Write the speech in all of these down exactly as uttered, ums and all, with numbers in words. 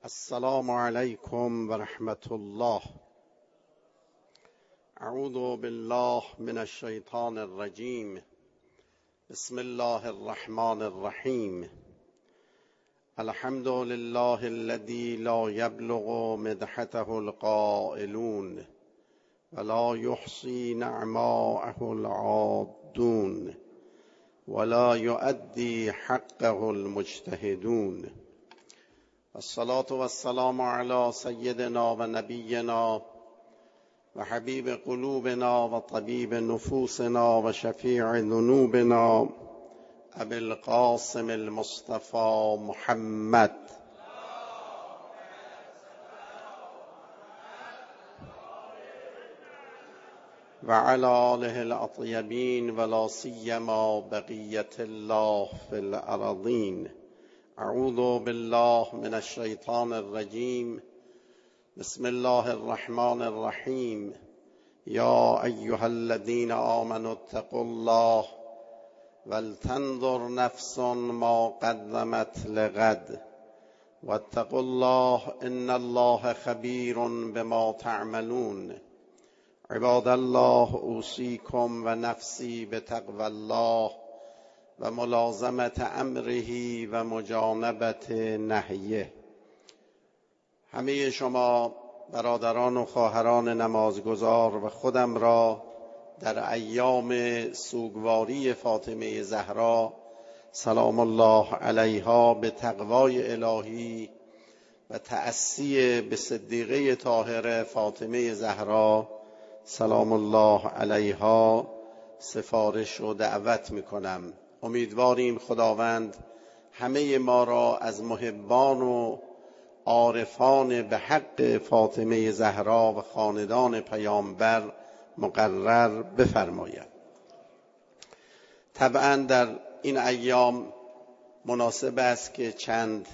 السلام علیکم و رحمت الله. اعوذ بالله من الشیطان الرجیم. بسم الله الرحمن الرحیم. الحمد لله الذي لا يبلغ مدحته القائلون ولا يحصي نعماءه العادون ولا يؤدي حقه المجتهدون. الصلاة والسلام على سيدنا و نبينا و حبيب قلوبنا و طبيب نفوسنا و شفيع ذنوبنا ابي القاسم المصطفى محمد و على آله الأطيبين ولا سيما بقية الله في الأرضين. اعوذ بالله من الشیطان الرجیم. بسم الله الرحمن الرحیم. یا ایها الذین آمنوا اتقوا الله ولتنظر نفس ما قدمت لغد واتقوا الله ان الله خبیر بما تعملون. عباد الله اوصیکم و نفسی بتقوى الله و ملازمت امره و مجانبت نهیه. همه شما برادران و خواهران نمازگزار و خودم را در ایام سوگواری فاطمه زهرا سلام الله علیها به تقوای الهی و تأسی به صدیقه طاهره فاطمه زهرا سلام الله علیها سفارش و دعوت میکنم. امیدواریم خداوند همه ما را از محبان و عارفان به حق فاطمه زهرا و خاندان پیامبر مقرر بفرماید. طبعا در این ایام مناسب است که چند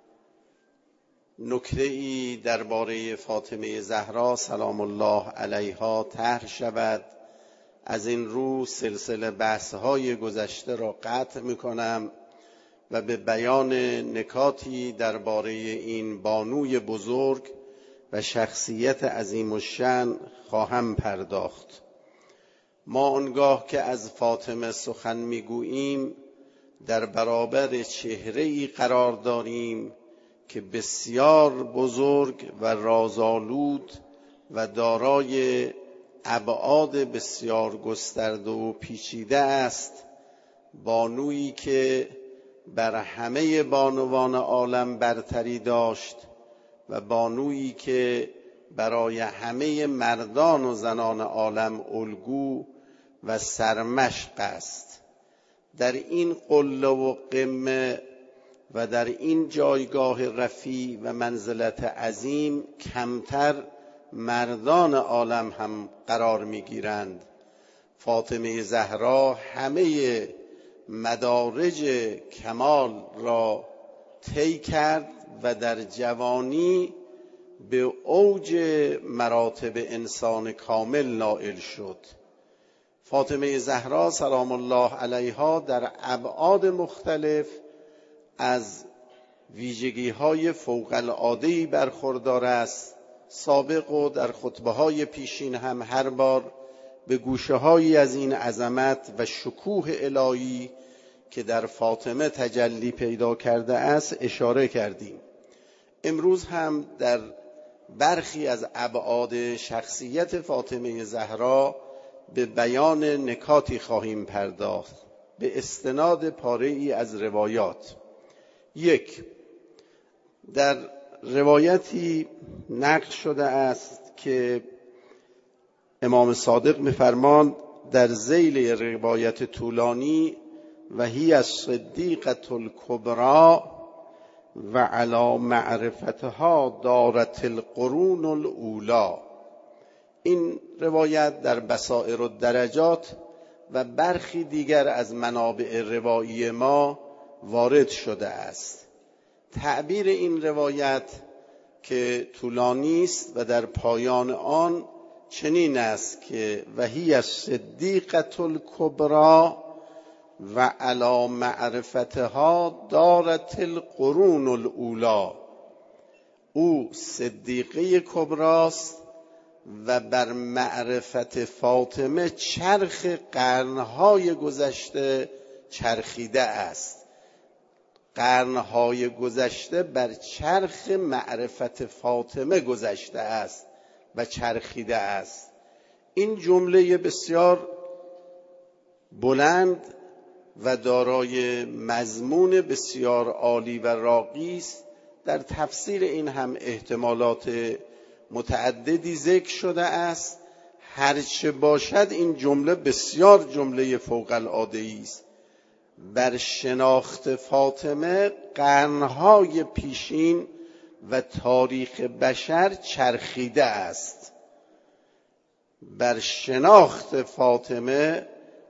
نکته‌ای درباره فاطمه زهرا سلام الله علیها طرح شود. از این رو سلسله بحث‌های گذشته را قطع می‌کنم و به بیان نکاتی درباره این بانوی بزرگ و شخصیت عظیم الشأن خواهم پرداخت. ما آنگاه که از فاطمه سخن می‌گوییم در برابر چهره‌ای قرار داریم که بسیار بزرگ و رازآلود و دارای ابعاد بسیار گسترده و پیچیده است. بانویی که بر همه بانوان عالم برتری داشت و بانویی که برای همه مردان و زنان عالم الگو و سرمشق است. در این قله و قمه و در این جایگاه رفیع و منزلت عظیم کمتر مردان عالم هم قرار می‌گیرند. فاطمه زهرا همه مدارج کمال را طی کرد و در جوانی به اوج مراتب انسان کامل نائل شد. فاطمه زهرا سلام الله علیها در ابعاد مختلف از ویژگی‌های فوق‌العاده‌ای برخوردار است. سابق و در خطبه‌های پیشین هم هر بار به گوشه‌هایی از این عظمت و شکوه الهی که در فاطمه تجلی پیدا کرده است اشاره کردیم. امروز هم در برخی از ابعاد شخصیت فاطمه زهرا به بیان نکاتی خواهیم پرداخت به استناد پاره‌ای از روایات. یک، در روایتی نقل شده است که امام صادق می‌فرماند در ذیل روایت طولانی و هی الصدیقة الکبری و علی معرفتها دارت القرون الاولی. این روایت در بصائر الدرجات و برخی دیگر از منابع روایی ما وارد شده است. تعبیر این روایت که طولانی است و در پایان آن چنین است که و هی الصدیقة الکبری و علی معرفتها دارت القرون الاولی. او صدیقه کبراست و بر معرفت فاطمه چرخ قرنهای گذشته چرخیده است. قرنهای گذشته بر چرخ معرفت فاطمه گذشته است و چرخیده است. این جمله بسیار بلند و دارای مضمون بسیار عالی و راقی است. در تفسیر این هم احتمالات متعددی ذکر شده است. هرچه باشد این جمله بسیار جمله فوق العاده است. بر شناخت فاطمه قرنهای پیشین و تاریخ بشر چرخیده است. بر شناخت فاطمه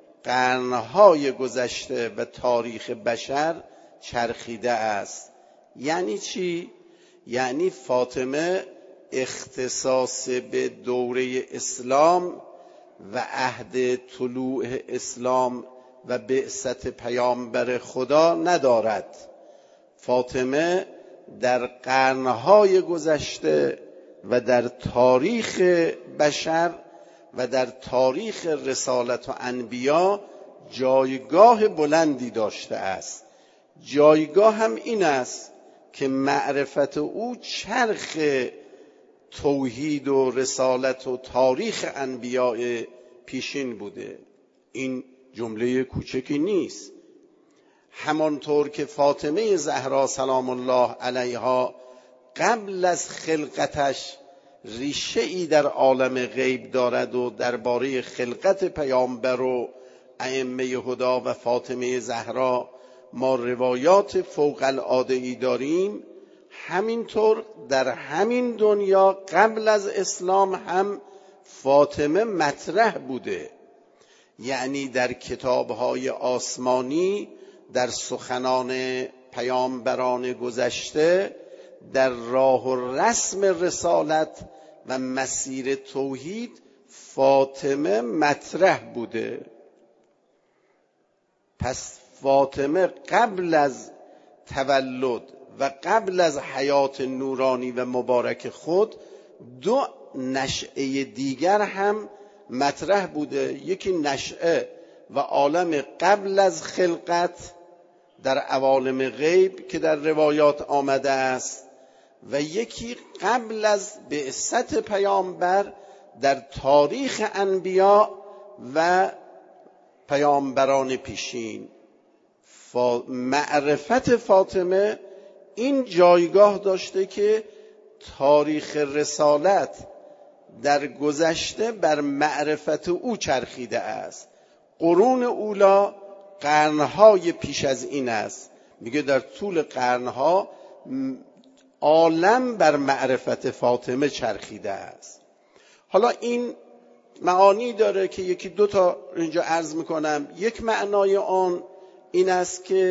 قرنهای گذشته و تاریخ بشر چرخیده است. یعنی چی؟ یعنی فاطمه اختصاص به دوره اسلام و عهد طلوع اسلام و بعثت پیامبر خدا ندارد. فاطمه در قرنهای گذشته و در تاریخ بشر و در تاریخ رسالت و انبیا جایگاه بلندی داشته است. جایگاه هم این است که معرفت او چرخ توحید و رسالت و تاریخ انبیاء پیشین بوده. این جمله کوچکی نیست. همانطور که فاطمه زهرا سلام الله علیها قبل از خلقتش ریشه ای در عالم غیب دارد و درباره خلقت پیامبر و ائمه هدی و فاطمه زهرا ما روایات فوق العاده ای داریم، همینطور در همین دنیا قبل از اسلام هم فاطمه مطرح بوده. یعنی در کتاب‌های آسمانی، در سخنان پیامبران گذشته، در راه و رسم رسالت و مسیر توحید فاطمه مطرح بوده. پس فاطمه قبل از تولد و قبل از حیات نورانی و مبارک خود دو نشأه دیگر هم مطرح بوده. یکی نشأه و عالم قبل از خلقت در عوالم غیب که در روایات آمده است و یکی قبل از بعثت پیامبر در تاریخ انبیا و پیامبران پیشین. معرفت فاطمه این جایگاه داشته که تاریخ رسالت در گذشته بر معرفت او چرخیده است. قرون اولا قرنهای پیش از این است. میگه در طول قرنها عالم بر معرفت فاطمه چرخیده است. حالا این معانی داره که یکی دو تا اینجا عرض میکنم. یک معنای آن این است که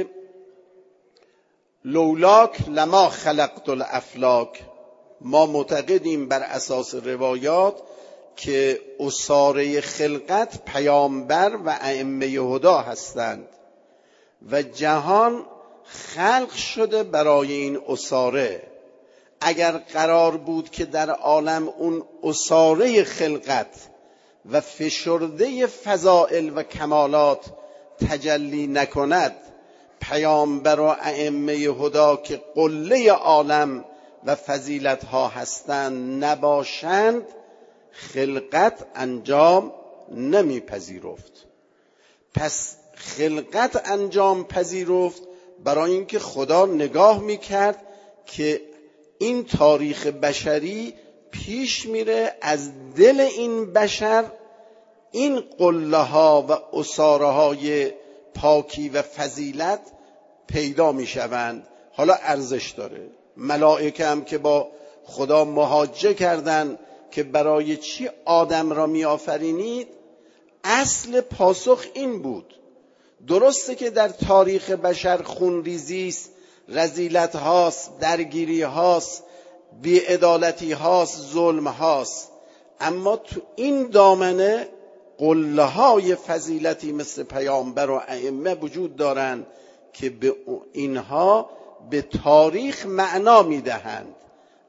لولاک لما خلقت الافلاک، ما معتقدیم بر اساس روایات که اساره خلقت پیامبر و ائمه هدی هستند و جهان خلق شده برای این اساره. اگر قرار بود که در عالم اون اساره خلقت و فشرده فضائل و کمالات تجلی نکند، پیامبر و ائمه هدی که قله عالم و فضیلت ها هستند نباشند، خلقت انجام نمیپذیرفت. پس خلقت انجام پذیرفت برای اینکه خدا نگاه میکرد که این تاریخ بشری پیش میره، از دل این بشر این قله ها و اساره های پاکی و فضیلت پیدا میشوند. حالا ارزش داره. ملائکه هم که با خدا محاجه کردند که برای چی آدم را می آفرینید، اصل پاسخ این بود. درسته که در تاریخ بشر خونریزی است، رذیلت هاست، درگیری هاست، بی‌عدالتی هاست، ظلم هاست، اما تو این دامنه قله های فضیلتی مثل پیامبر و ائمه وجود دارند که به اینها به تاریخ معنا میدهند.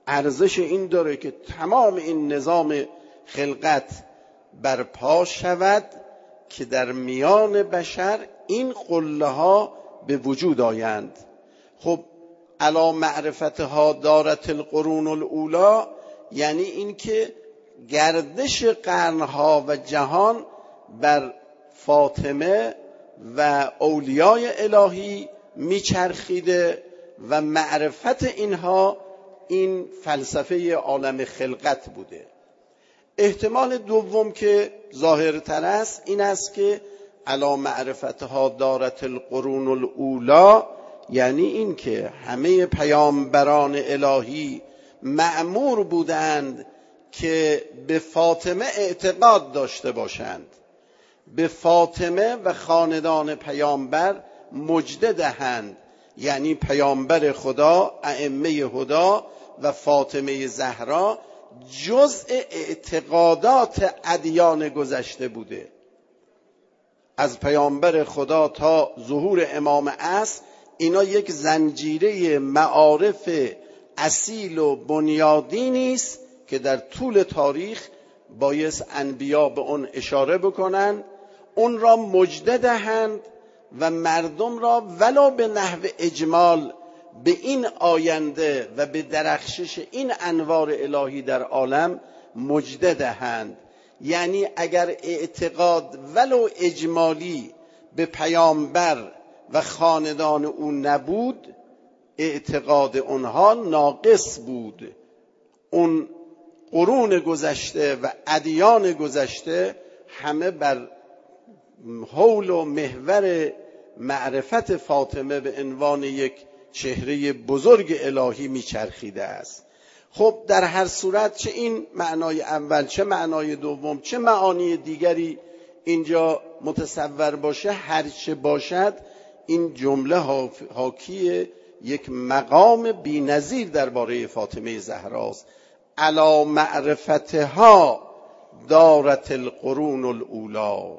ارزش این داره که تمام این نظام خلقت برپا شود که در میان بشر این قله ها به وجود آیند. خب علی معرفتها دارت القرون الاولی یعنی این که گردش قرنها و جهان بر فاطمه و اولیای الهی میچرخیده و معرفت اینها این فلسفه عالم خلقت بوده. احتمال دوم که ظاهرتر است این است که علی معرفتها دارت القرون الاولی یعنی این که همه پیامبران الهی مأمور بودند که به فاطمه اعتقاد داشته باشند، به فاطمه و خاندان پیامبر مژده دهند، یعنی پیامبر خدا، ائمه هدا و فاطمه زهرا جزء اعتقادات ادیان گذشته بوده. از پیامبر خدا تا ظهور امام عصر اینا یک زنجیره معارف اصیل و بنیادینی است که در طول تاریخ بایست انبیا به اون اشاره بکنند، اون را مژده دهند و مردم را ولو به نحو اجمال به این آینده و به درخشش این انوار الهی در عالم مژده دهند. یعنی اگر اعتقاد ولو اجمالی به پیامبر و خاندان او نبود، اعتقاد اونها ناقص بود. اون قرون گذشته و ادیان گذشته همه بر حول و محور معرفت فاطمه به عنوان یک چهره بزرگ الهی میچرخیده است. خب در هر صورت چه این معنای اول چه معنای دوم چه معانی دیگری اینجا متصور باشه، هر چه باشد این جمله حاکی یک مقام بی‌نظیر درباره فاطمه زهراست. علی معرفتها دارت القرون الاولی،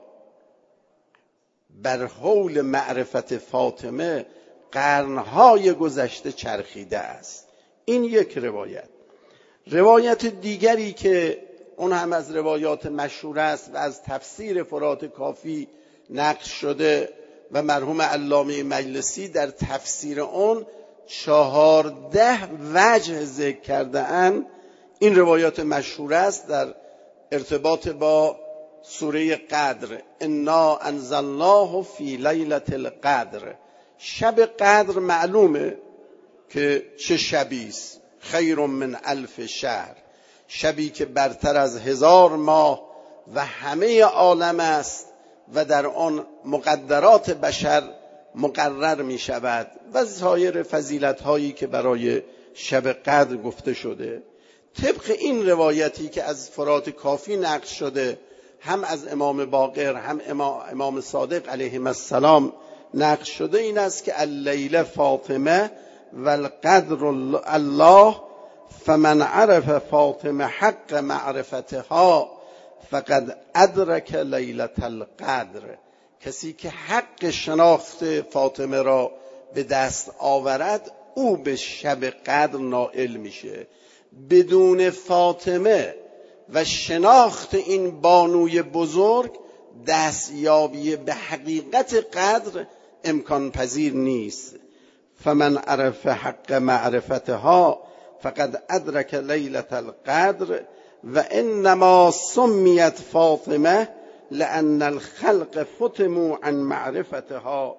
بر حول معرفت فاطمه قرنهای گذشته چرخیده است. این یک روایت. روایت دیگری که اون هم از روایات مشهور است و از تفسیر فرات کافی نقل شده و مرحوم علامه مجلسی در تفسیر اون چهارده وجه ذکر کرده اند. این روایات مشهور است در ارتباط با سوره قدر. انا انزلناه فی لیلة القدر. شب قدر معلومه که چه شبی است، خیر من الف شهر، شبی که برتر از هزار ماه و همه عالم است و در آن مقدرات بشر مقرر می شود و سایر فضیلت هایی که برای شب قدر گفته شده. طبق این روایتی که از فرات کافی نقل شده، هم از امام باقر هم امام صادق علیهم السلام نقل شده، این است که اللیل فاطمه و القدر الله، فمن عرف فاطمه حق معرفتها فقد ادرک لیلة القدر. کسی که حق شناخت فاطمه را به دست آورد او به شب قدر نائل میشه. بدون فاطمه و شناخت این بانوی بزرگ دستیابی به حقیقت قدر امکان پذیر نیست. فمن عرف حق معرفتها فقد ادرک لیلة القدر و انما سمیت فاطمه لان الخلق فتموا عن معرفتها.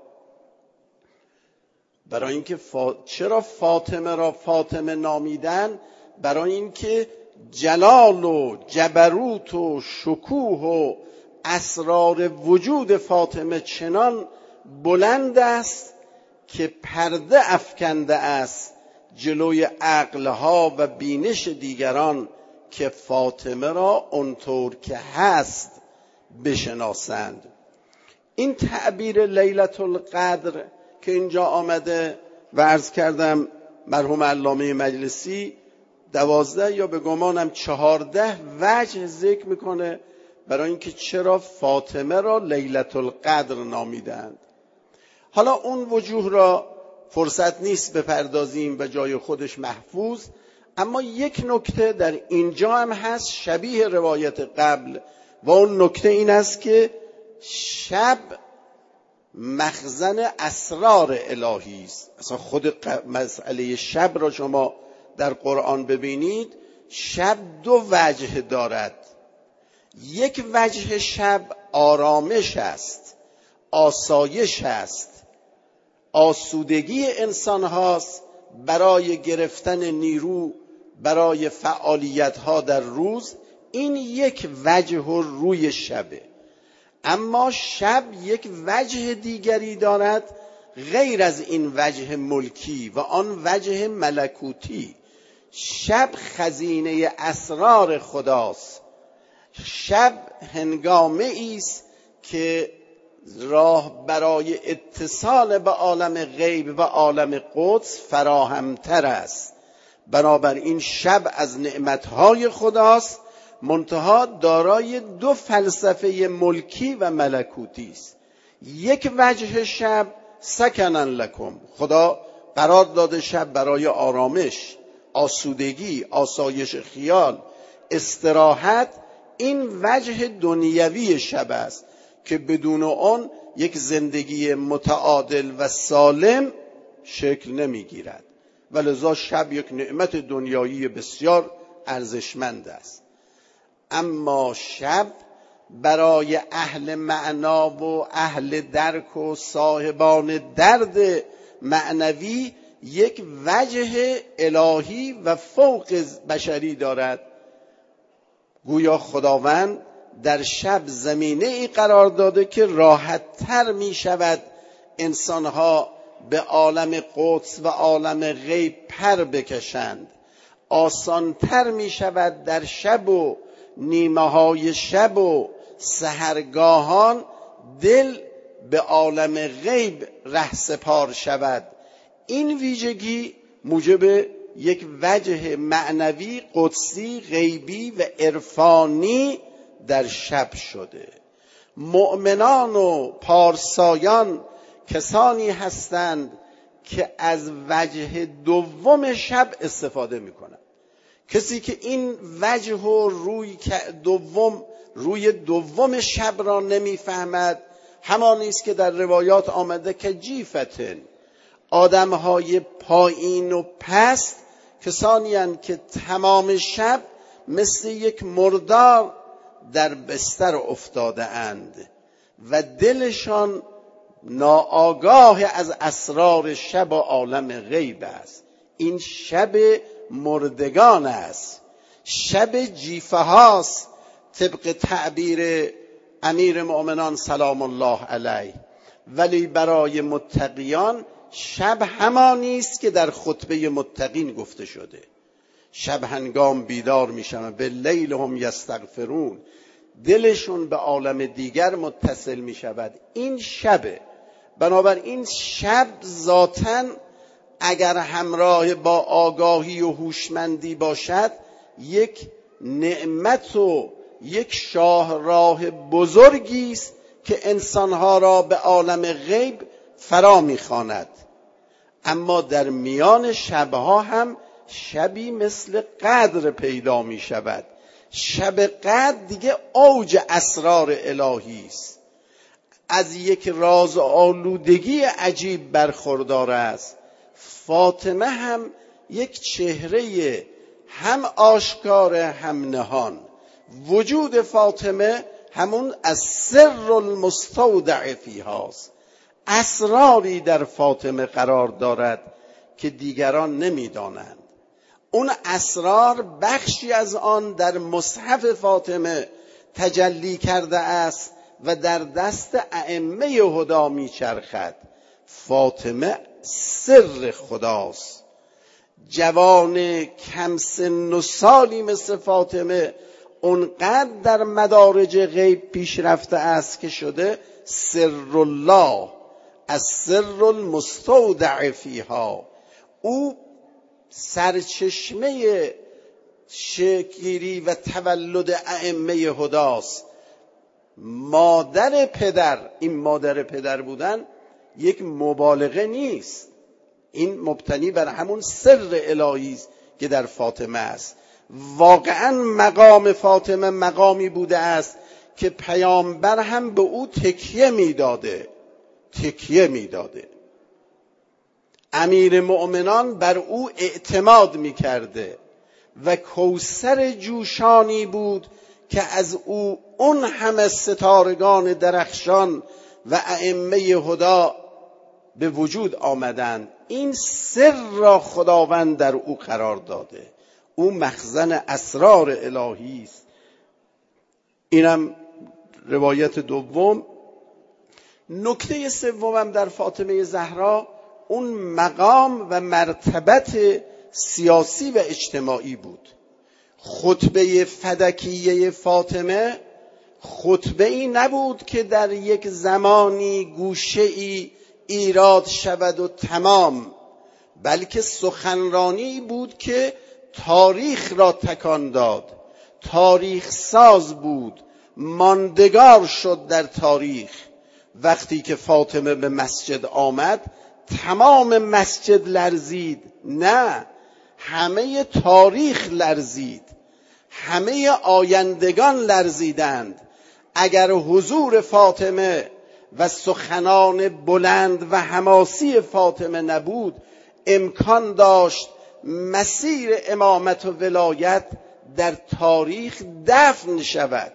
برای اینکه فا... چرا فاطمه را فاطمه نامیدن؟ برای اینکه جلال و جبروت و شکوه و اسرار وجود فاطمه چنان بلند است که پرده افکنده است جلوی عقلها و بینش دیگران که فاطمه را اونطور که هست بشناسند. این تعبیر لیلة القدر که اینجا آمده و عرض کردم مرحوم علامه مجلسی دوازده یا به گمانم چهارده وجه ذکر میکنه برای اینکه چرا فاطمه را لیلة القدر نامیدند. حالا اون وجوه را فرصت نیست بپردازیم و جای خودش محفوظ، اما یک نکته در اینجا هم هست شبیه روایت قبل، و اون نکته این است که شب مخزن اسرار الهی است. اصلا خود مسئله شب را شما در قرآن ببینید، شب دو وجه دارد. یک وجه شب آرامش است، آسایش است، آسودگی انسان هاست برای گرفتن نیرو برای فعالیت ها در روز. این یک وجه روی شبه. اما شب یک وجه دیگری دارد غیر از این وجه ملکی و آن وجه ملکوتی. شب خزینه اسرار خداست. شب هنگامه ایست که راه برای اتصال به عالم غیب و عالم قدس فراهمتر است. بنابراین شب از نعمتهای خداست، منتها دارای دو فلسفه ملکی و ملکوتی است. یک وجه شب سکنن لکم، خدا قرار داده شب برای آرامش، آسودگی، آسایش خیال، استراحت. این وجه دنیوی شب است که بدون آن یک زندگی متعادل و سالم شکل نمیگیرد. ولذا شب یک نعمت دنیایی بسیار ارزشمند است. اما شب برای اهل معنا و اهل درک و صاحبان درد معنوی یک وجه الهی و فوق بشری دارد. گویا خداوند در شب زمینه ای قرار داده که راحت تر می شود انسانها به عالم قدس و عالم غیب پر بکشند. آسان تر می شود در شب و نیمه های شب و سحرگاهان دل به عالم غیب رهسپار شود. این ویژگی موجب یک وجه معنوی، قدسی، غیبی و عرفانی در شب شده. مؤمنان و پارسایان کسانی هستند که از وجه دوم شب استفاده میکنند. کسی که این وجه و روی دوم روی دوم شب را نمیفهمد، همانی است که در روایات آمده که جیفتن، آدمهای پایین و پست، کسانی هستند که تمام شب مثل یک مردار در بستر افتاده اند و دلشان ناآگاه از اسرار شب و عالم غیب است. این شب مردگان است، شب جیفه هاست، طبق تعبیر امیر مؤمنان سلام الله علیه. ولی برای متقیان شب همانی است که در خطبه متقین گفته شده. شب هنگام بیدار میشن، به لیل هم یستغفرون، دلشون به عالم دیگر متصل می شود. این شبه. بنابراین شب ذاتاً اگر همراه با آگاهی و هوشمندی باشد، یک نعمت و یک شاهراه بزرگی است که انسانها را به عالم غیب فرا می‌خواند. اما در میان شبها هم شبی مثل قدر پیدا می شود. شب قدر دیگه اوج اسرار الهی است. از یک راز آلودگی عجیب برخوردار است. فاطمه هم یک چهره هم آشکار هم نهان. وجود فاطمه همون از سر المستودع فیهاست. اسراری در فاطمه قرار دارد که دیگران نمیدانند. اون اسرار بخشی از آن در مصحف فاطمه تجلی کرده است و در دست ائمه هدا میچرخد. فاطمه سر خداست. جوان کم سن و سالی مثل فاطمه اونقدر در مدارج غیب پیش رفته است که شده سر الله، از سر المستودع فیها. او سرچشمه شکلی و تولد ائمه هداست. مادر پدر، این مادر پدر بودن یک مبالغه نیست، این مبتنی بر همون سر الهی است که در فاطمه است. واقعا مقام فاطمه مقامی بوده است که پیامبر هم به او تکیه میداده تکیه میداده امیر مؤمنان بر او اعتماد میکرده و کوثر جوشانی بود که از او اون همه ستارگان درخشان و ائمه هدا به وجود آمدند. این سر را خداوند در او قرار داده. او مخزن اسرار الهی است. اینم روایت دوم. نکته سومم در فاطمه زهرا اون مقام و مرتبت سیاسی و اجتماعی بود. خطبه فدکیه فاطمه خطبه ای نبود که در یک زمانی گوشه ای ایراد شود و تمام، بلکه سخنرانی بود که تاریخ را تکان داد، تاریخ ساز بود، ماندگار شد در تاریخ. وقتی که فاطمه به مسجد آمد تمام مسجد لرزید، نه، همه تاریخ لرزید، همه آیندگان لرزیدند. اگر حضور فاطمه و سخنان بلند و حماسی فاطمه نبود، امکان داشت مسیر امامت و ولایت در تاریخ دفن شود.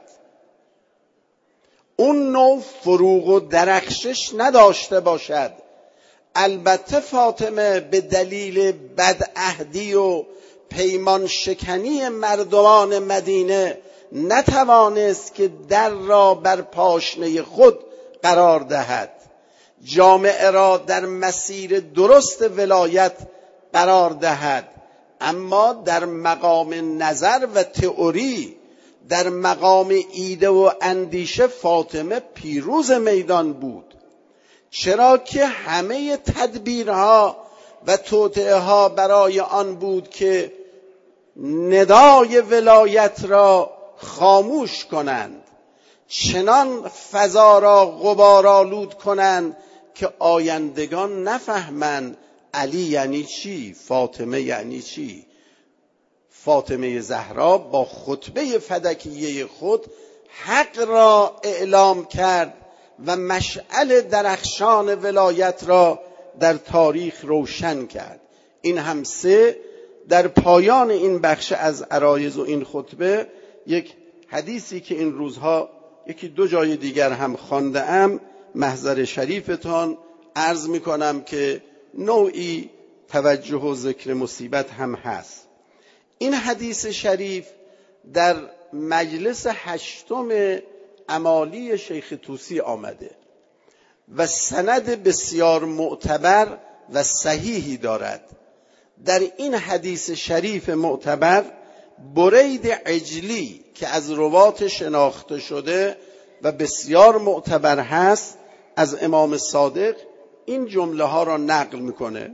اون نوع فروغ و درخشش نداشته باشد. البته فاطمه به دلیل بدعهدی و پیمان شکنی مردمان مدینه نتوانست که در را بر پاشنه خود قرار دهد، جامعه را در مسیر درست ولایت قرار دهد، اما در مقام نظر و تئوری، در مقام ایده و اندیشه فاطمه پیروز میدان بود. چرا که همه تدبیرها و توطئه ها برای آن بود که ندای ولایت را خاموش کنند، چنان فضا را غبارآلود کنند که آیندگان نفهمند علی یعنی چی، فاطمه یعنی چی. فاطمه زهرا با خطبه فدکیه خود حق را اعلام کرد و مشعل درخشان ولایت را در تاریخ روشن کرد. این هم سه. در پایان این بخش از عرایض و این خطبه یک حدیثی که این روزها یکی دو جای دیگر هم خوانده‌ام محضر شریفتان عرض میکنم که نوعی توجه و ذکر مصیبت هم هست. این حدیث شریف در مجلس هشتم امالی شیخ طوسی آمده و سند بسیار معتبر و صحیحی دارد. در این حدیث شریف معتبر برید عجلی که از روات شناخته شده و بسیار معتبر هست از امام صادق این جمله ها را نقل میکنه.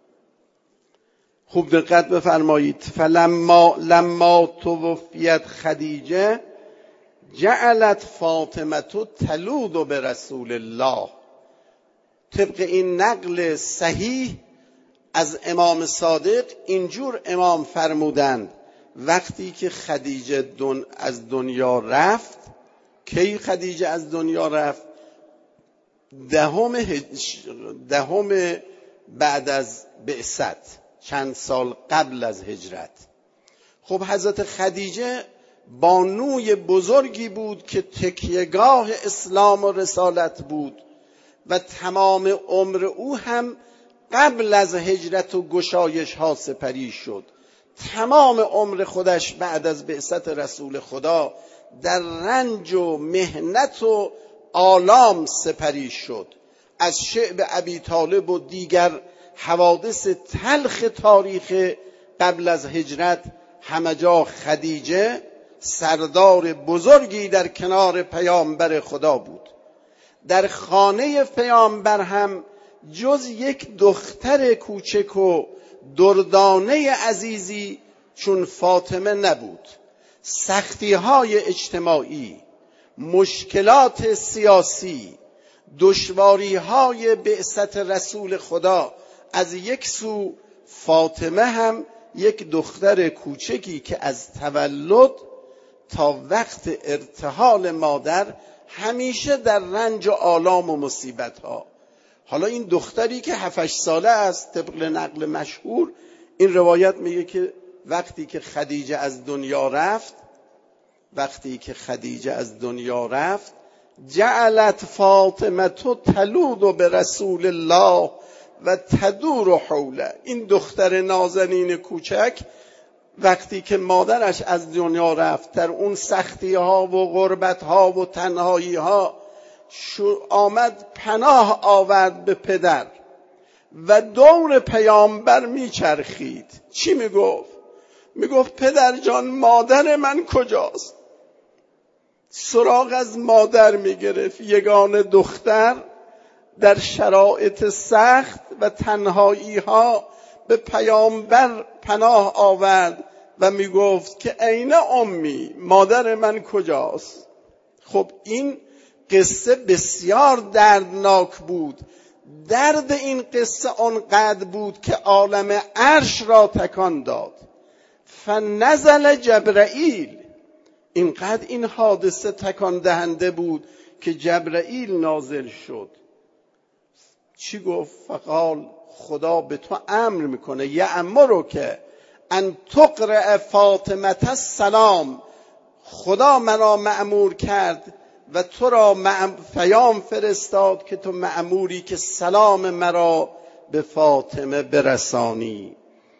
خوب دقت بفرمایید. فلما لما توفیت خدیجه جعلت فاطمه تلوذ برسول الله. طبق این نقل صحیح از امام صادق اینجور امام فرمودند وقتی که خدیجه دن از دنیا رفت. کی خدیجه از دنیا رفت؟ دهم هج... دهم بعد از بعثت، چند سال قبل از هجرت. خب حضرت خدیجه بانوی بزرگی بود که تکیهگاه اسلام و رسالت بود و تمام عمر او هم قبل از هجرت و گشایش ها سپری شد. تمام عمر خودش بعد از بعثت رسول خدا در رنج و محنت و آلام سپری شد. از شعب ابی طالب و دیگر حوادث تلخ تاریخ قبل از هجرت همه جا خدیجه سردار بزرگی در کنار پیامبر خدا بود. در خانه پیامبر هم جز یک دختر کوچک و دردانه عزیزی چون فاطمه نبود. سختی‌های اجتماعی، مشکلات سیاسی، دشواری‌های بعثت رسول خدا از یک سو، فاطمه هم یک دختر کوچکی که از تولد تا وقت ارتحال مادر همیشه در رنج و آلام و مصیبت ها. حالا این دختری که هفت ساله است، طبق نقل مشهور این روایت میگه که وقتی که خدیجه از دنیا رفت وقتی که خدیجه از دنیا رفت جعلت فاطمه تلود به رسول الله و تدور حوله. این دختر نازنین کوچک وقتی که مادرش از دنیا رفت در اون سختی ها و غربت ها و تنهایی ها آمد پناه آورد به پدر و دور پیامبر میچرخید. چی میگفت؟ میگفت پدر جان مادر من کجاست؟ سراغ از مادر میگرفت. یگانه دختر در شرایط سخت و تنهایی ها به پیامبر پناه آورد و میگفت که این امی، مادر من کجاست؟ خب این قصه بسیار دردناک بود. درد این قصه آنقدر بود که عالم عرش را تکان داد. فنزل جبرائیل، اینقدر این حادثه تکان دهنده بود که جبرائیل نازل شد. چی گفت؟ فقال خدا به تو امر میکنه یأمرو که ان تقرأ فاطمه السلام، خدا مرا مأمور کرد و تو را پیام فرستاد که تو مأموری که سلام مرا به فاطمه برسانی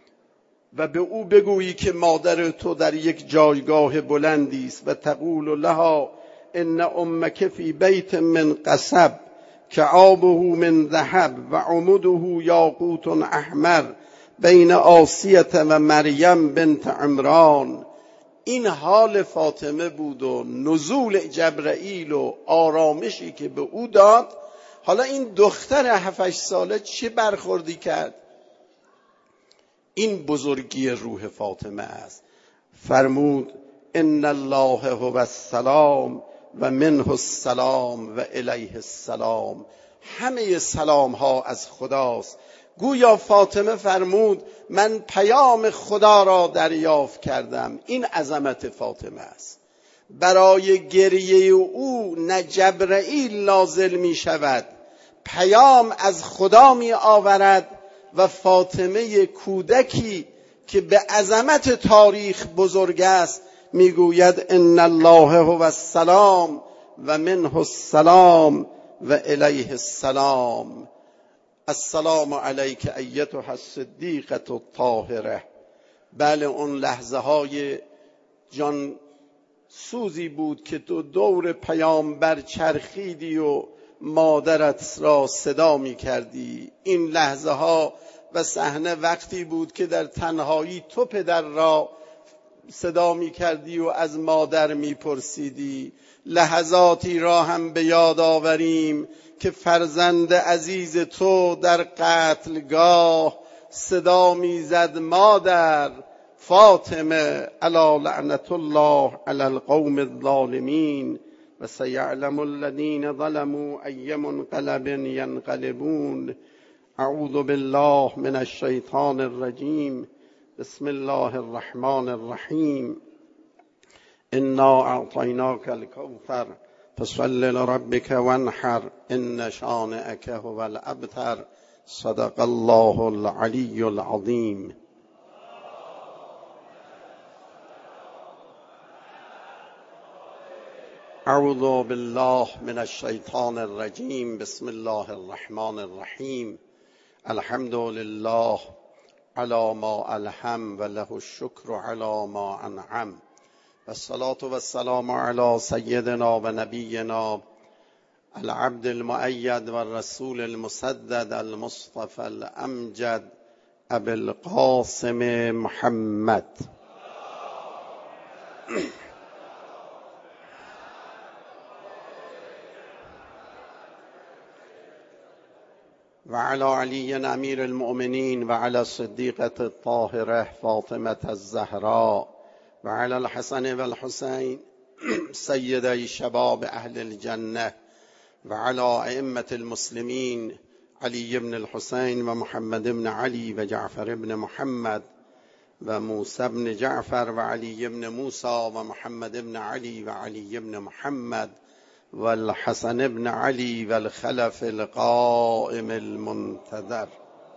و به او بگویی که مادر تو در یک جایگاه بلندی است و تقول لها ان امک فی بیت من قصب کعابه من ذهب و عموده یاقوت احمر بین آسیه و مریم بنت عمران. این حال فاطمه بود و نزول جبرائیل و آرامشی که به او داد. حالا این دختر هفت ساله چه برخوردی کرد؟ این بزرگی روح فاطمه است. فرمود ان الله هو السلام و منه السلام و الیه السلام. همه سلام ها از خداست. گویا فاطمه فرمود من پیام خدا را دریافت کردم. این عظمت فاطمه است. برای گریه او نه جبرائیل نازل می شود، پیام از خدا می آورد و فاطمه کودکی که به عظمت تاریخ بزرگ است میگوید ان الله هو السلام و منه السلام و الیه السلام. السلام علیک ایتها الصدیقه الطاهره. بله اون لحظه های جان سوزی بود که تو دور پیامبر چرخیدی و مادرت را صدا می کردی. این لحظه ها و صحنه وقتی بود که در تنهایی تو پدر را صدا می کردی و از مادر می پرسیدی. لحظاتی را هم به یاد آوریم که فرزند عزیز تو در قتلگاه صدا می زد مادر فاطمه الا لعنت الله علی القوم الظالمین و سیعلم الذین ظلموا ای منقلب ینقلبون. اعوذ بالله من الشیطان الرجیم. بسم الله الرحمن الرحیم. انا اعطیناک الکوثر فصل لربک وانحر ان شانئک هو الابتر. صدق الله العلی العظیم. اعوذ بالله من الشیطان الرجیم. بسم الله الرحمن الرحیم. الحمد لله علی ما الهم و له الشکر علی ما انعم و الصلاة و السلام علی سیدنا و نبینا العبد المؤید و الرسول المسدد المصطفى الامجد ابی القاسم محمد. وعلى علي امير المؤمنين وعلى الصديقة الطاهرة فاطمة الزهراء وعلى الحسن والحسين سيدي شباب اهل الجنة وعلى ائمة المسلمين علي بن الحسين ومحمد بن علي وجعفر بن محمد و موسی بن جعفر و علی بن موسی و محمد بن علی و علی بن محمد و الحسن بن علی و الخلف القائم المنتظر.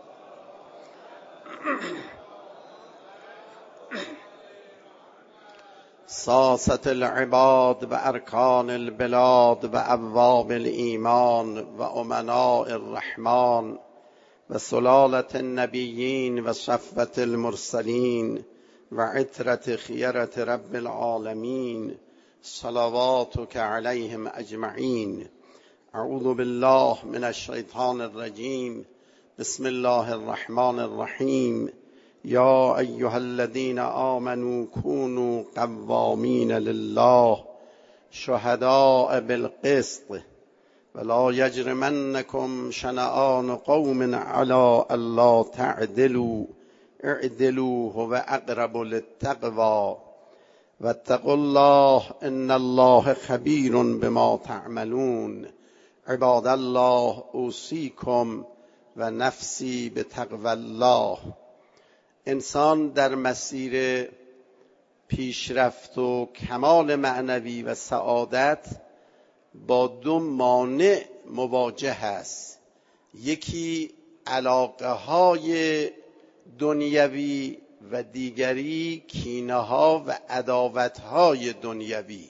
ساسة العباد و ارکان البلاد و ابواب الایمان و امناء الرحمن و سلالة النبیین و صفوة المرسلین و عترة خیرة رب العالمین صلواتک علیهم اجمعین. اعوذ بالله من الشیطان الرجیم. بسم الله الرحمن الرحیم. یا ایها الذین آمنوا كونوا قوامین لله شهداء بالقسط ولا یجرمنکم شنآن قوم علی الا تعدلوا اعدلوا هو اقرب للتقوی واتقوا الله ان الله خبیر بما تعملون. عباد الله اوصیکم و نفسی بتقوی الله. انسان در مسیر پیشرفت و کمال معنوی و سعادت با دو مانع مواجه است. یکی علاقه های دنیوی و دیگری کینه ها و عداوت های دنیوی.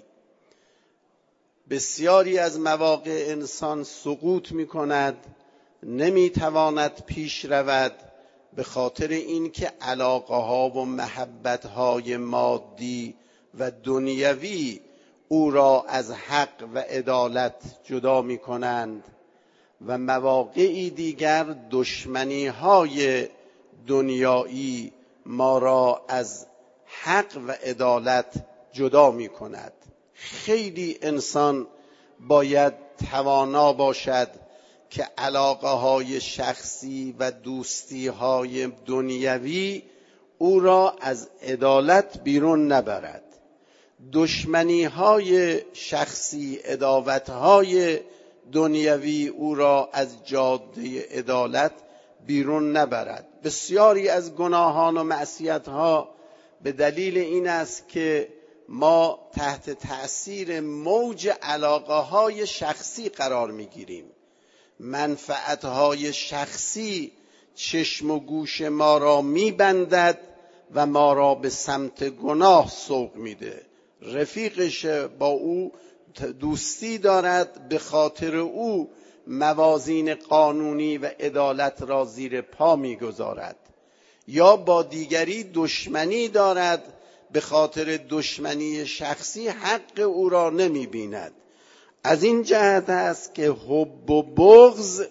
بسیاری از مواقع انسان سقوط می کند، نمی تواند پیش رود به خاطر اینکه علاقه ها و محبت های مادی و دنیوی او را از حق و عدالت جدا می کنند و مواقعی دیگر دشمنی های دنیایی ما را از حق و عدالت جدا می کند. خیلی انسان باید توانا باشد که علاقه های شخصی و دوستی های دنیوی او را از عدالت بیرون نبرد. دشمنی های شخصی، عداوت های دنیوی او را از جاده عدالت بیرون نبرد. بسیاری از گناهان و معصیت ها به دلیل این است که ما تحت تأثیر موج علاقه های شخصی قرار می گیریم. منفعت های شخصی چشم و گوش ما را می بندد و ما را به سمت گناه سوق میده. رفیقش با او دوستی دارد، به خاطر او موازین قانونی و عدالت را زیر پا میگذارد، یا با دیگری دشمنی دارد، به خاطر دشمنی شخصی حق او را نمی بیند. از این جهت است که حب و بغض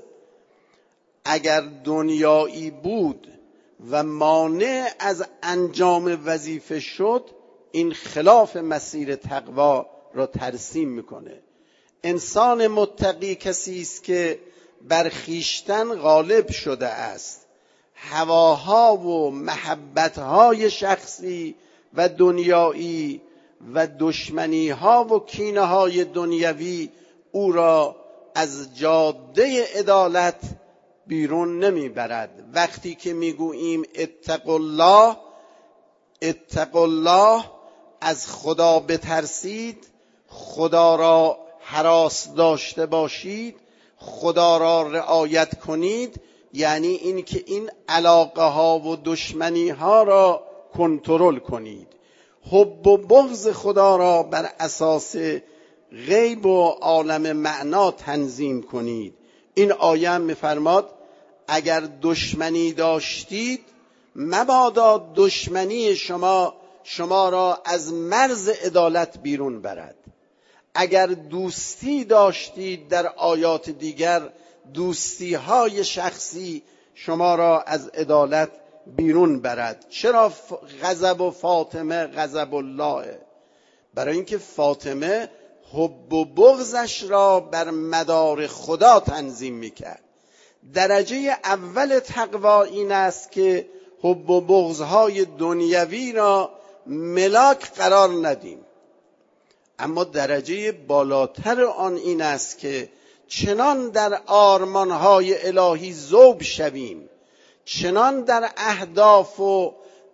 اگر دنیایی بود و مانع از انجام وظیفه شد، این خلاف مسیر تقوا را ترسیم میکنه. انسان متقی کسی است که بر خویشتن غالب شده است. هواها و محبتهای شخصی و دنیایی و دشمنیها و کینه‌های دنیوی او را از جاده عدالت بیرون نمیبرد. وقتی که میگوییم اتقوا الله، اتقوا الله، از خدا بترسید، خدا را هراس داشته باشید، خدا را رعایت کنید، یعنی این که این علاقه ها و دشمنی ها را کنترل کنید. حب و بغض خدا را بر اساس غیب و عالم معنا تنظیم کنید. این آیه می‌فرماد اگر دشمنی داشتید مبادا دشمنی شما شما را از مرز عدالت بیرون برد. اگر دوستی داشتید، در آیات دیگر دوستی های شخصی شما را از عدالت بیرون برد. چرا غضب و فاطمه غضب الله؟ برای اینکه فاطمه حب و بغضش را بر مدار خدا تنظیم میکرد. درجه اول تقوا این است که حب و بغضهای دنیوی را ملاک قرار ندیم، اما درجه بالاتر آن این است که چنان در آرمانهای الهی ذوب شویم، چنان در اهداف و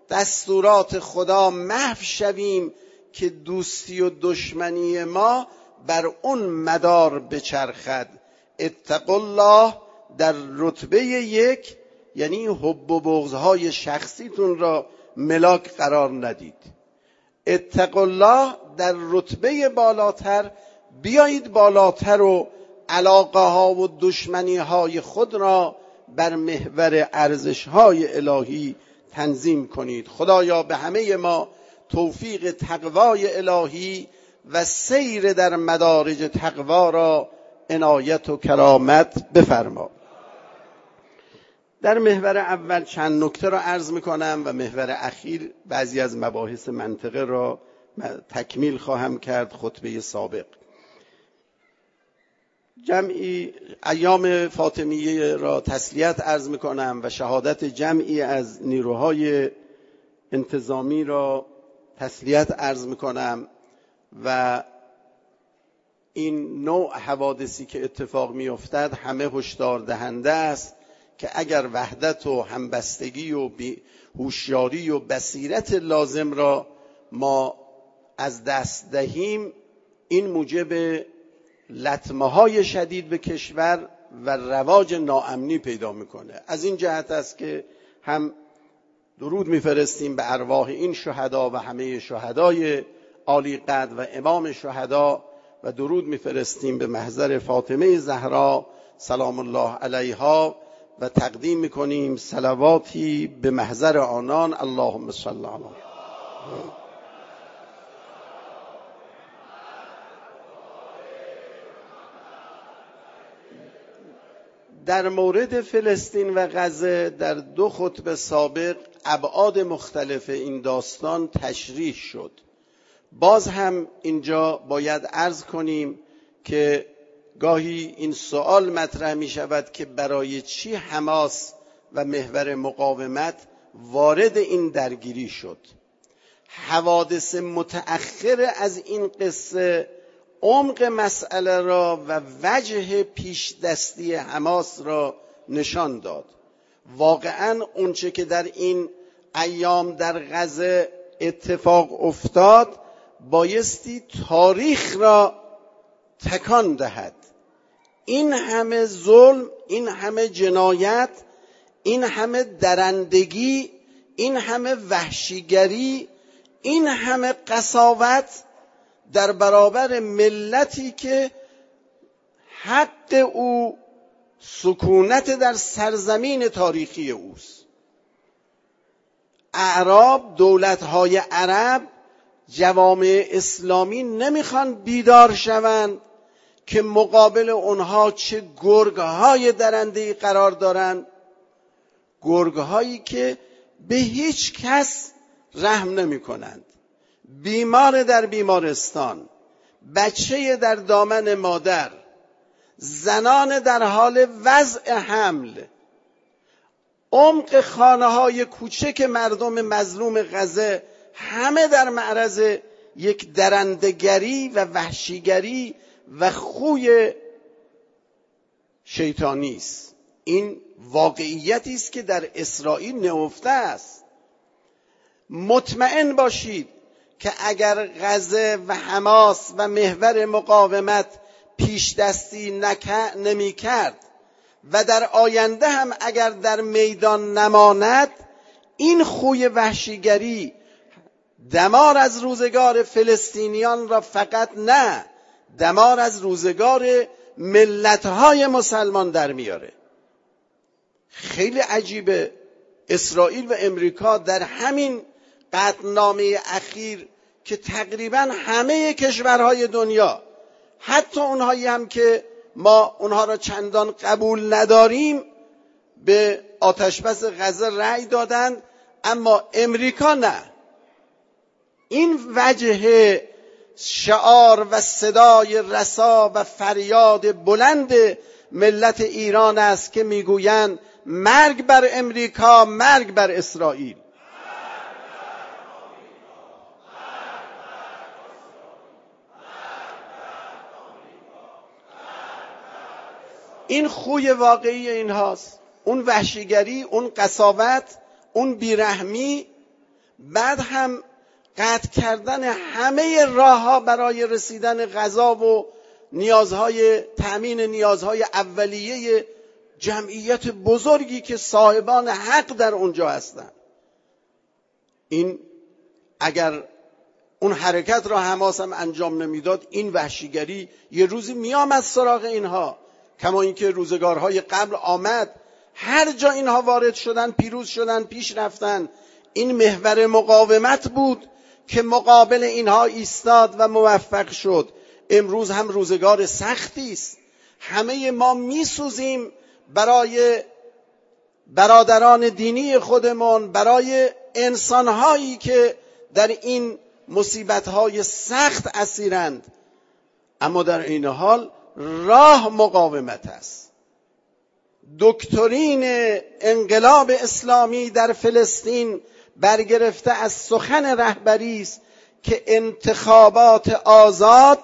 دستورات خدا محو شویم که دوستی و دشمنی ما بر اون مدار بچرخد. اتقوا الله در رتبه یک یعنی حب و بغض‌های شخصیتون را ملاک قرار ندید. اتقوا الله در رتبه بالاتر بیایید بالاتر و علاقه ها و دشمنی های خود را بر محور ارزش های الهی تنظیم کنید. خدایا به همه ما توفیق تقوای الهی و سیر در مدارج تقوا را عنایت و کرامت بفرما. در محور اول چند نکته را عرض میکنم و محور اخیر بعضی از مباحث منطقه را تکمیل خواهم کرد. خطبه سابق جمعی ایام فاطمیه را تسلیت عرض میکنم و شهادت جمعی از نیروهای انتظامی را تسلیت عرض میکنم و این نوع حوادثی که اتفاق میافتد همه هشدار دهنده است که اگر وحدت و همبستگی و هوشیاری و بصیرت لازم را ما از دست دهیم این موجب لطمه های شدید به کشور و رواج ناامنی پیدا میکنه. از این جهت است که هم درود میفرستیم به ارواح این شهدا و همه شهدای عالی قدر و امام شهدا و درود میفرستیم به محضر فاطمه زهرا سلام الله علیها و تقدیم میکنیم صلواتی به محضر آنان. اللهم صل علی در مورد فلسطین و غزه در دو خطبه سابق ابعاد مختلف این داستان تشریح شد. باز هم اینجا باید عرض کنیم که گاهی این سوال مطرح می شود که برای چی حماس و محور مقاومت وارد این درگیری شد. حوادث متأخر از این قصه عمق مسئله را و وجه پیش دستی حماس را نشان داد. واقعاً اونچه که در این ایام در غزه اتفاق افتاد بایستی تاریخ را تکان دهد. این همه ظلم، این همه جنایت، این همه درندگی، این همه وحشیگری، این همه قساوت در برابر ملتی که حق او سکونت در سرزمین تاریخی اوست. اعراب، دولت‌های عرب، جوامع اسلامی نمیخوان بیدار شوند که مقابل اونها چه گرگ‌های درنده‌ای قرار دارند، گرگ‌هایی که به هیچ کس رحم نمی‌کنند. بیمار در بیمارستان، بچه در دامن مادر، زنان در حال وضع حمل، عمق خانه‌های کوچک مردم مظلوم غزه همه در معرض یک درندگری و وحشیگری و خوی شیطانی است. این واقعیتی است که در اسرائیل نهفته است. مطمئن باشید که اگر غزه و حماس و محور مقاومت پیش دستی نمی کرد و در آینده هم اگر در میدان نماند، این خوی وحشیگری دمار از روزگار فلسطینیان را فقط نه، دمار از روزگار ملت‌های مسلمان در میاره. خیلی عجیبه اسرائیل و امریکا در همین قطعنامه اخیر که تقریبا همه کشورهای دنیا، حتی اونهایی هم که ما اونها را چندان قبول نداریم، به آتشبس غزه رأی دادند، اما امریکا نه. این وجه شعار و صدای رسا و فریاد بلند ملت ایران است که میگویند مرگ بر امریکا، مرگ بر اسرائیل. این خوی واقعی اینهاست. اون وحشیگری، اون قساوت، اون بیرحمی بعد هم قطع کردن همه راه‌ها برای رسیدن غذا و نیازهای تأمین نیازهای اولیه جمعیت بزرگی که صاحبان حق در اونجا هستند. این اگر اون حرکت را حماس هم انجام نمیداد، این وحشیگری یه روزی میآمد سراغ اینها، کما اینکه روزگارهای قبل آمد. هر جا اینها وارد شدن پیروز شدن، پیش رفتن. این محور مقاومت بود که مقابل اینها ایستاد و موفق شد. امروز هم روزگار سختی است. همه ما میسوزیم برای برادران دینی خودمون، برای انسانهایی که در این مصیبت‌های سخت اسیرند، اما در این حال راه مقاومت است. دکترین انقلاب اسلامی در فلسطین برگرفته از سخن رهبری است که انتخابات آزاد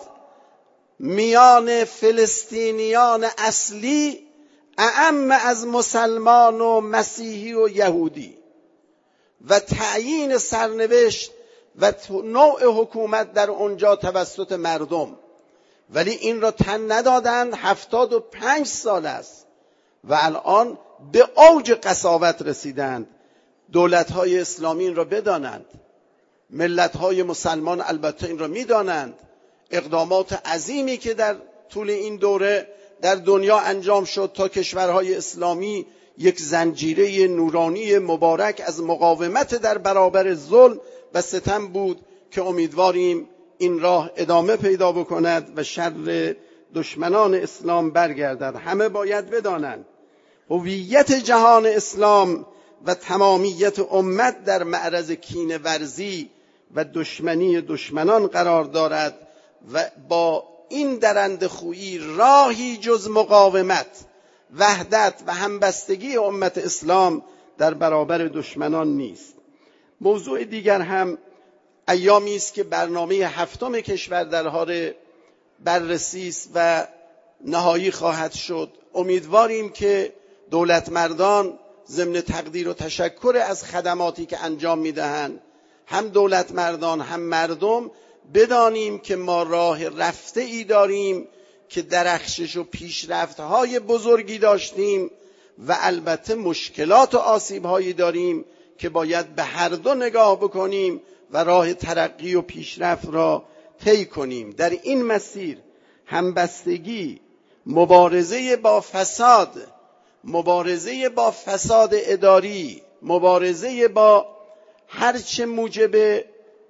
میان فلسطینیان اصلی اعم از مسلمان و مسیحی و یهودی و تعیین سرنوشت و نوع حکومت در اونجا توسط مردم، ولی این را تن ندادند. هفتاد و پنج سال است و الان به اوج قساوت رسیدند. دولت‌های اسلامی این را بدانند، ملت‌های مسلمان البته این را می‌دانند. اقدامات عظیمی که در طول این دوره در دنیا انجام شد تا کشورهای اسلامی یک زنجیره نورانی مبارک از مقاومت در برابر ظلم و ستم بود که امیدواریم این راه ادامه پیدا بکند و شر دشمنان اسلام برگردد. همه باید بدانند هویت جهان اسلام و تمامیت امت در معرض کینه ورزی و دشمنی دشمنان قرار دارد و با این درنده خویی راهی جز مقاومت، وحدت و همبستگی امت اسلام در برابر دشمنان نیست. موضوع دیگر هم ایامی است که برنامه هفتم کشور در حال بررسی است و نهایی خواهد شد. امیدواریم که دولت مردان ضمن تقدیر و تشکر از خدماتی که انجام میدهند، هم دولت مردان هم مردم، بدانیم که ما راه رفته ای داریم که درخشش و پیشرفت‌های بزرگی داشتیم و البته مشکلات و آسیب‌هایی داریم که باید به هر دو نگاه بکنیم و راه ترقی و پیشرفت را طی کنیم. در این مسیر همبستگی، مبارزه با فساد، مبارزه با فساد اداری، مبارزه با هرچه موجب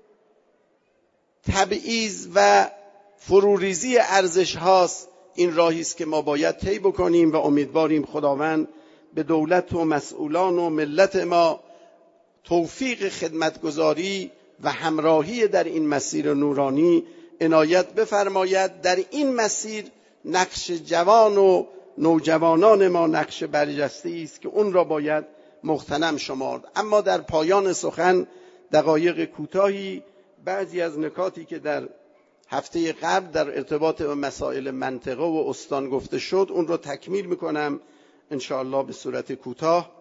تبعیض و فروریزی ارزش هاست، این راهی است که ما باید طی بکنیم و امیدواریم خداوند به دولت و مسئولان و ملت ما توفیق خدمتگزاری و همراهی در این مسیر نورانی عنایت بفرماید. در این مسیر نقش جوان و نوجوانان ما نقش برجسته‌ای است که اون را باید مغتنم شمرد. اما در پایان سخن دقایق کوتاهی بعضی از نکاتی که در هفته قبل در ارتباط به مسائل منطقه و استان گفته شد اون رو تکمیل میکنم انشاءالله به صورت کوتاه.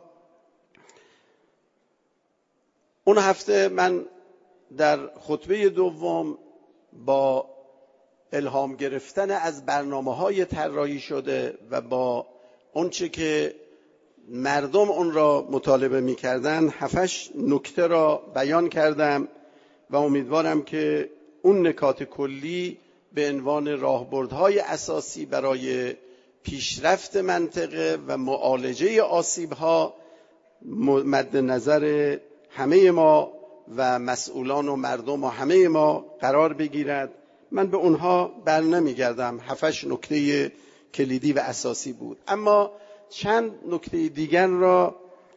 اون هفته من در خطبه دوم با الهام گرفتن از برنامه‌های طراحی شده و با اونچه که مردم اون را مطالبه می‌کردن هفتش نکته را بیان کردم و امیدوارم که اون نکات کلی به عنوان راهبردهای اساسی برای پیشرفت منطقه و معالجه آسیب‌ها مد نظر همه ما و مسئولان و مردم و همه ما قرار بگیرد. من به اونها بر نمیگردم، هفتش نکته کلیدی و اساسی بود، اما چند نکته دیگر را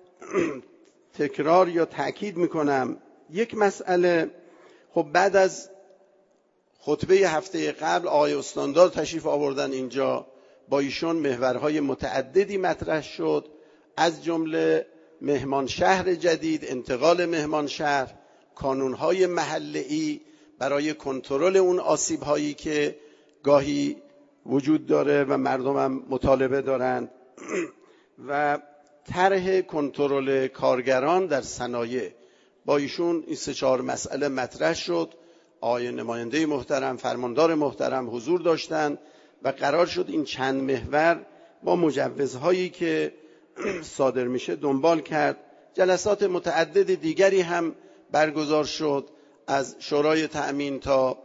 تکرار یا تأکید میکنم. یک مسئله، خب بعد از خطبه هفته قبل آقای استاندار تشریف آوردن اینجا، با ایشون محورهای متعددی مطرح شد، از جمله مهمان شهر جدید، انتقال مهمان شهر، کانونهای محله‌ای برای کنترل اون آسیب‌هایی که گاهی وجود داره و مردم هم مطالبه دارند و طرح کنترل کارگران در صنایع. با ایشون این سه چهار مسئله مطرح شد. آقای نماینده محترم، فرماندار محترم حضور داشتند و قرار شد این چند محور با مجوزهایی که صادر میشه دنبال کرد. جلسات متعدد دیگری هم برگزار شد، از شورای تأمین تا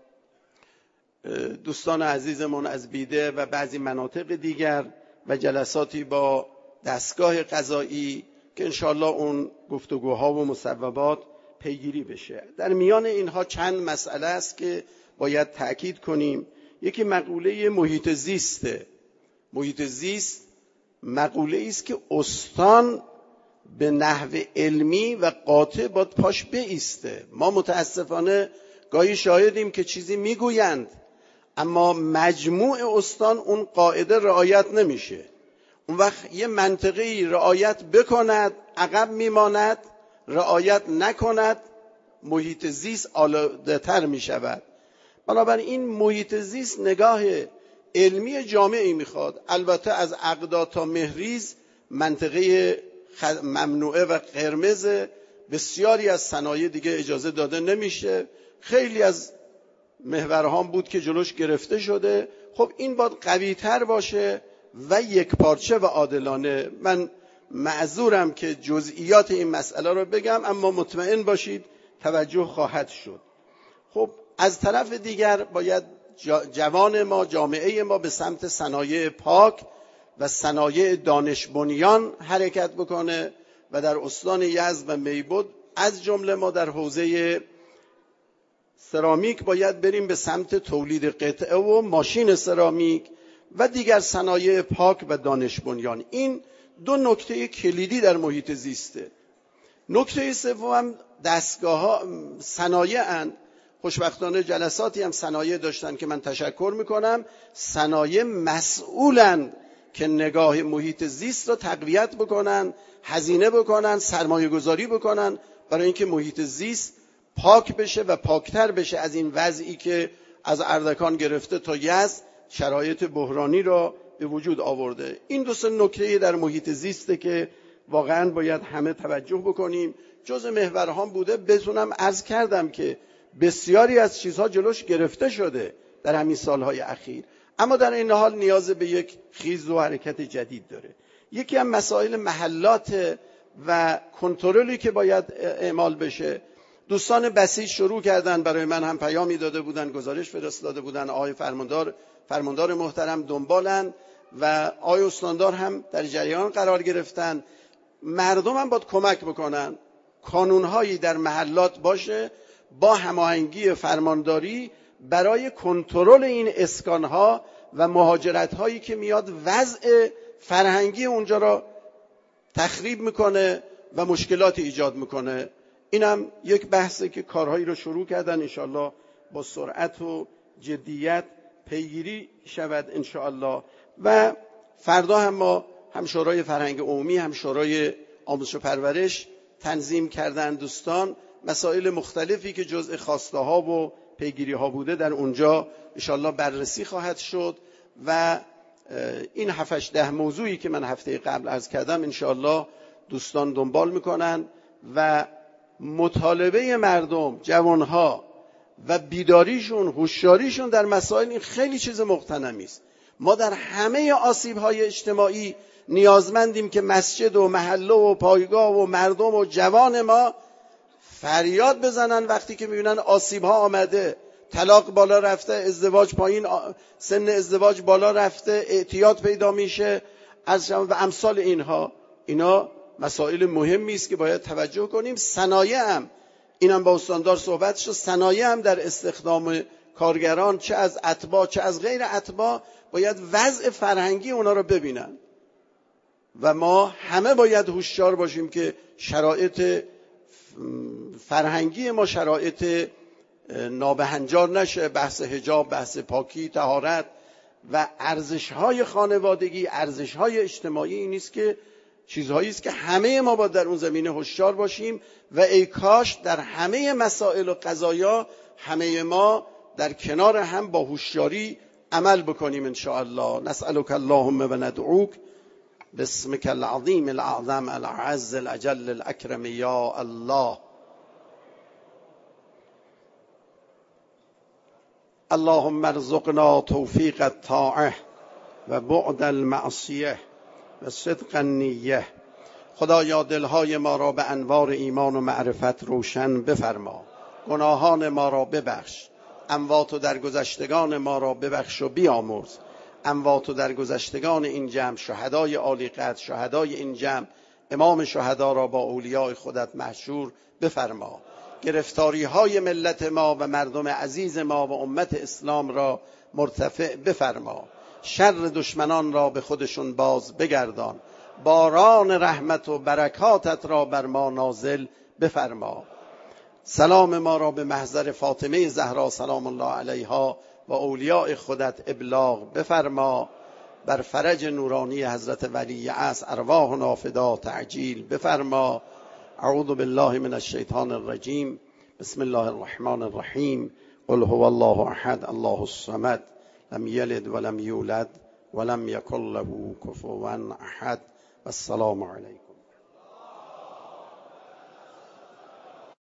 دوستان عزیزمون از بیده و بعضی مناطق دیگر و جلساتی با دستگاه قضایی که انشاءالله اون گفتگوها و مصوبات پیگیری بشه. در میان اینها چند مسئله است که باید تأکید کنیم. یکی مقوله محیط زیسته. محیط زیست مقوله است که استان به نحو علمی و قاطع باید پاش بایسته. ما متاسفانه گاهی شاهدیم که چیزی میگویند اما مجموع استان اون قاعده رعایت نمیشه. اون وقت یه منطقه‌ای رعایت بکند عقب میماند، رعایت نکند محیط زیست آلوده تر میشود. بنابراین محیط زیست نگاه علمی جامعی میخواد. البته از اغدا تا مهریز منطقه ممنوعه و قرمز، بسیاری از صنایع دیگه اجازه داده نمیشه. خیلی از محورها بود که جلوش گرفته شده. خب این باید قوی تر باشه و یک پارچه و عادلانه. من معذورم که جزئیات این مسئله رو بگم، اما مطمئن باشید توجه خواهد شد. خب از طرف دیگر باید جوان ما، جامعه ما به سمت صنایع پاک و صنایع دانش بنیان حرکت بکنه و در استان یزد و میبود از جمله ما در حوزه سرامیک باید بریم به سمت تولید قطعه و ماشین سرامیک و دیگر صنایع پاک و دانش بنیان. این دو نکته کلیدی در محیط زیسته. نکته سوم دستگاه ها صنایع اند. خوشبختانه جلساتی هم صنایع داشتن که من تشکر میکنم. صنایع مسئولن که نگاه محیط زیست رو تقویت بکنن، هزینه بکنن، سرمایه گذاری بکنن برای اینکه محیط زیست پاک بشه و پاکتر بشه از این وضعی که از اردکان گرفته تا یزد شرایط بحرانی را به وجود آورده. این دو سه نکته در محیط زیسته که واقعا باید همه توجه بکنیم. جز محورها بوده. بتونم عرض کردم که بسیاری از چیزها جلوش گرفته شده در همین سالهای اخیر، اما در این حال نیاز به یک خیز و حرکت جدید داره. یکی از مسائل محلات و کنترلی که باید اعمال بشه. دوستان بسیج شروع کردن، برای من هم پیامی داده بودن، گزارش فرستاده بودن. آقای فرماندار فرماندار محترم دنبالن و آقای استاندار هم در جریان قرار گرفتن. مردم هم باید کمک بکنن. کانونهایی در محلات باشه با هماهنگی فرمانداری برای کنترل این اسکانها و مهاجرت‌هایی که میاد وضع فرهنگی اونجا را تخریب میکنه و مشکلات ایجاد میکنه. اینم یک بحثه که کارهایی رو شروع کردن، انشالله با سرعت و جدیت پیگیری شود انشالله. و فردا هم ما هم شورای فرهنگ عمومی هم شورای آموزش و پرورش تنظیم کردن دوستان. مسائل مختلفی که جزء خواسته ها و پیگیری ها بوده در اونجا انشالله بررسی خواهد شد و این هفتش ده موضوعی که من هفته قبل عرض کردم انشالله دوستان دنبال میکنن و مطالبه مردم، جوانها و بیداریشون، هوشیاریشون در مسائل این خیلی چیز مغتنمی است. ما در همه آسیب‌های اجتماعی نیازمندیم که مسجد و محله و پایگاه و مردم و جوان ما فریاد بزنن وقتی که میبینن آسیب‌ها آمده، طلاق بالا رفته، ازدواج پایین، سن ازدواج بالا رفته، اعتیاد پیدا میشه از و امثال اینها. اینا مسائل مهمی است که باید توجه کنیم. صنایع هم، اینم با استاندار صحبت شد، صنایع هم در استخدام کارگران چه از اتباع چه از غیر اتباع باید وضع فرهنگی اونا رو ببینن و ما همه باید هوشیار باشیم که شرایط فرهنگی ما شرایط نابهنجار نشه. بحث حجاب، بحث پاکی، طهارت و ارزش‌های خانوادگی، ارزش‌های اجتماعی این نیست که چیزهایی است که همه ما باید در اون زمینه هوشیار باشیم و ای کاش در همه مسائل و قضایا همه ما در کنار هم با هوشیاری عمل بکنیم ان شاء الله. نسألك اللهم و ندعوک باسمك العظیم الاعظم الاعز الاجل الاکرم یا الله. اللهم ارزقنا توفیق الطاعه و بعد المعصیه و صدق النیه. خدایا دلهای ما را به انوار ایمان و معرفت روشن بفرما، گناهان ما را ببخش، اموات و درگذشتگان ما را ببخش و بیامرز. اموات و درگذشتگان این جمع، شهدای عالی قدر، شهدای این جمع، امام شهدا را با اولیاء خودت محشور بفرما. گرفتاری های ملت ما و مردم عزیز ما و امت اسلام را مرتفع بفرما. شر دشمنان را به خودشون باز بگردان. باران رحمت و برکاتت را بر ما نازل بفرما. سلام ما را به محضر فاطمه زهرا سلام الله علیها و اولیاء خودت ابلاغ بفرما. بر فرج نورانی حضرت ولی عصر ارواحنا فدا تعجیل بفرما. اعوذ بالله من الشیطان الرجیم. بسم الله الرحمن الرحیم. قل هو الله احد الله الصمد لم یلد ولم یولد ولم یکن له کفوا احد. والسلام علیکم.